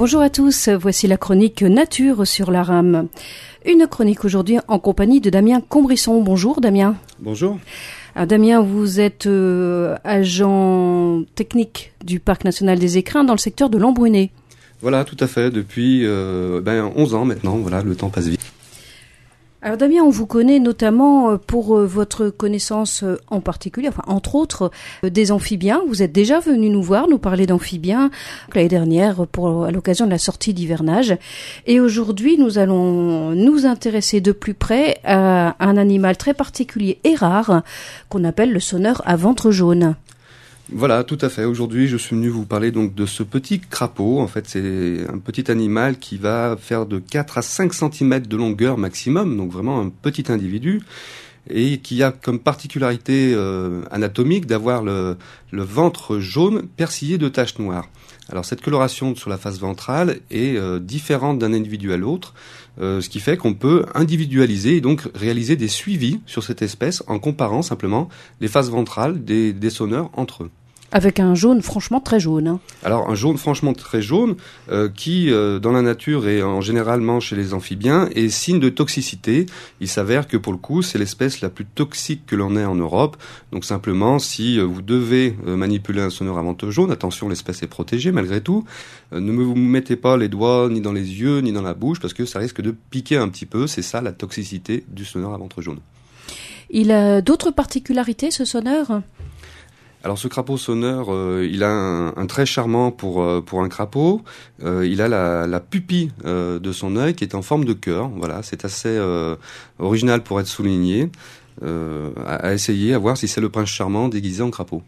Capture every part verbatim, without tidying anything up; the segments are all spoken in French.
Bonjour à tous, voici la chronique Nature sur la rame. Une chronique aujourd'hui en compagnie de Damien Combrisson. Bonjour Damien. Bonjour. Alors Damien, vous êtes euh, agent technique du Parc national des Écrins dans le secteur de l'Embruné. Voilà, tout à fait, depuis euh, ben, onze ans maintenant, voilà, le temps passe vite. Alors Damien, on vous connaît notamment pour votre connaissance en particulier, enfin entre autres, des amphibiens. Vous êtes déjà venu nous voir, nous parler d'amphibiens l'année dernière pour, à l'occasion de la sortie d'hivernage. Et aujourd'hui, nous allons nous intéresser de plus près à un animal très particulier et rare qu'on appelle le sonneur à ventre jaune. Voilà, tout à fait. Aujourd'hui, je suis venu vous parler donc de ce petit crapaud. En fait, c'est un petit animal qui va faire de quatre à cinq centimètres de longueur maximum, donc vraiment un petit individu, et qui a comme particularité euh, anatomique d'avoir le, le ventre jaune persillé de taches noires. Alors cette coloration sur la face ventrale est euh, différente d'un individu à l'autre, euh, ce qui fait qu'on peut individualiser et donc réaliser des suivis sur cette espèce en comparant simplement les faces ventrales des, des sonneurs entre eux. Avec un jaune franchement très jaune. Hein. Alors un jaune franchement très jaune euh, qui euh, dans la nature et en généralement chez les amphibiens est signe de toxicité. Il s'avère que pour le coup c'est l'espèce la plus toxique que l'on ait en Europe. Donc simplement si euh, vous devez euh, manipuler un sonneur à ventre jaune, attention l'espèce est protégée malgré tout, euh, ne vous mettez pas les doigts ni dans les yeux ni dans la bouche parce que ça risque de piquer un petit peu. C'est ça la toxicité du sonneur à ventre jaune. Il a d'autres particularités ce sonneur ? Alors ce crapaud sonneur, euh, il a un, un trait charmant pour euh, pour un crapaud. Euh, il a la, la pupille euh, de son œil qui est en forme de cœur. Voilà, c'est assez euh, original pour être souligné. Euh, à, à essayer, à voir si c'est le prince charmant déguisé en crapaud.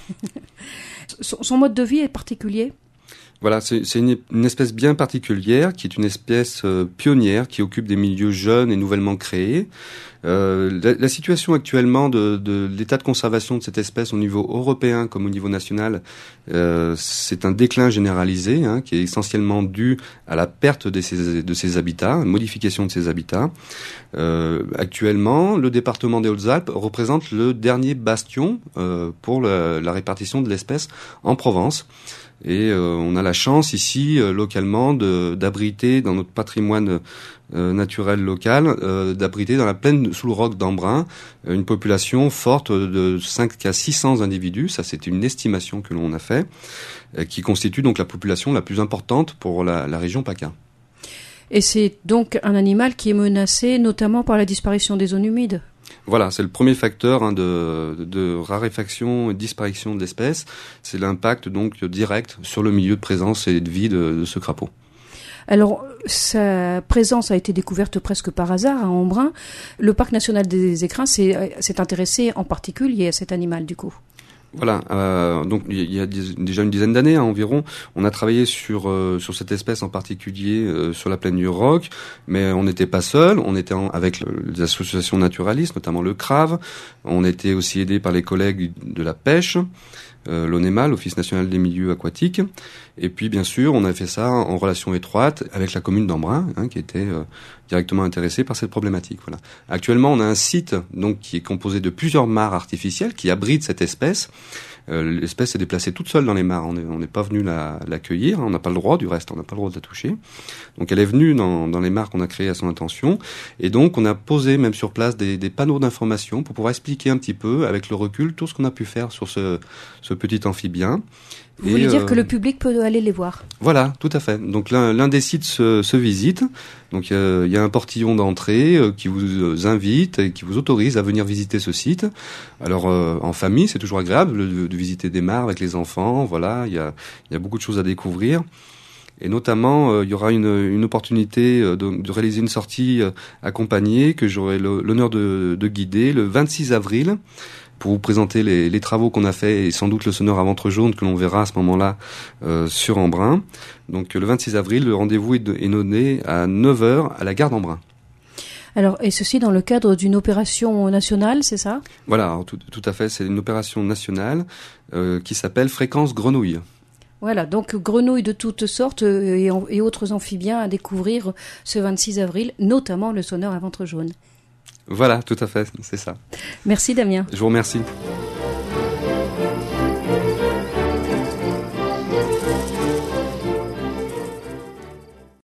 son, son mode de vie est particulier ? Voilà, c'est, c'est une, une espèce bien particulière, qui est une espèce euh, pionnière, qui occupe des milieux jeunes et nouvellement créés. Euh, la, la situation actuellement de, de l'état de conservation de cette espèce au niveau européen comme au niveau national, euh, c'est un déclin généralisé, hein, qui est essentiellement dû à la perte de ses, de ses habitats, une modification de ses habitats. Euh, actuellement, le département des Hautes-Alpes représente le dernier bastion euh, pour la, la répartition de l'espèce en Provence. Et euh, on a la chance ici, euh, localement, de, d'abriter dans notre patrimoine euh, naturel local, euh, d'abriter dans la plaine sous le roc d'Embrun euh, une population forte de cinq à six cents individus. Ça, c'est une estimation que l'on a fait, euh, qui constitue donc la population la plus importante pour la, la région PACA. Et c'est donc un animal qui est menacé notamment par la disparition des zones humides. Voilà, c'est le premier facteur hein, de, de raréfaction et disparition de l'espèce. C'est l'impact donc direct sur le milieu de présence et de vie de, de ce crapaud. Alors, sa présence a été découverte presque par hasard à Embrun. Le Parc national des Écrins s'est, s'est intéressé en particulier à cet animal du coup. Voilà, euh, donc il y a déjà une dizaine d'années hein, environ, on a travaillé sur euh, sur cette espèce en particulier euh, sur la plaine du Roc, mais on n'était pas seul, on était en, avec le, les associations naturalistes, notamment le CRAV, on était aussi aidé par les collègues de la pêche, euh, l'ONEMA, l'Office national des milieux aquatiques, et puis bien sûr on a fait ça en relation étroite avec la commune d'Embrun, hein, qui était euh, directement intéressée par cette problématique. Voilà. Actuellement, on a un site donc qui est composé de plusieurs mares artificielles qui abritent cette espèce. Euh, l'espèce est déplacée toute seule dans les mares. On n'est on n'est pas venu la, l'accueillir. On n'a pas le droit, du reste, on n'a pas le droit de la toucher. Donc, elle est venue dans, dans les mares qu'on a créées à son intention. Et donc, on a posé même sur place des, des panneaux d'information pour pouvoir expliquer un petit peu, avec le recul, tout ce qu'on a pu faire sur ce, ce petit amphibien. Vous voulez dire euh, que le public peut aller les voir ? Voilà, tout à fait. Donc l'un, l'un des sites se, se visite. Donc il euh, y a un portillon d'entrée euh, qui vous invite et qui vous autorise à venir visiter ce site. Alors euh, en famille, c'est toujours agréable de, de visiter des mares avec les enfants. Voilà, il y a, y a beaucoup de choses à découvrir. Et notamment, il euh, y aura une, une opportunité euh, de, de réaliser une sortie euh, accompagnée que j'aurai le, l'honneur de, de guider le vingt-six avril. Pour vous présenter les, les travaux qu'on a fait et sans doute le sonneur à ventre jaune que l'on verra à ce moment-là euh, sur Embrun. Donc le vingt-six avril, le rendez-vous est, de, est donné à neuf heures à la gare d'Embrun. Alors, et ceci dans le cadre d'une opération nationale, c'est ça ? Voilà, alors, tout, tout à fait, c'est une opération nationale euh, qui s'appelle Fréquence Grenouille. Voilà, donc grenouilles de toutes sortes et, et autres amphibiens à découvrir ce vingt-six avril, notamment le sonneur à ventre jaune. Voilà, tout à fait, c'est ça. Merci Damien. Je vous remercie.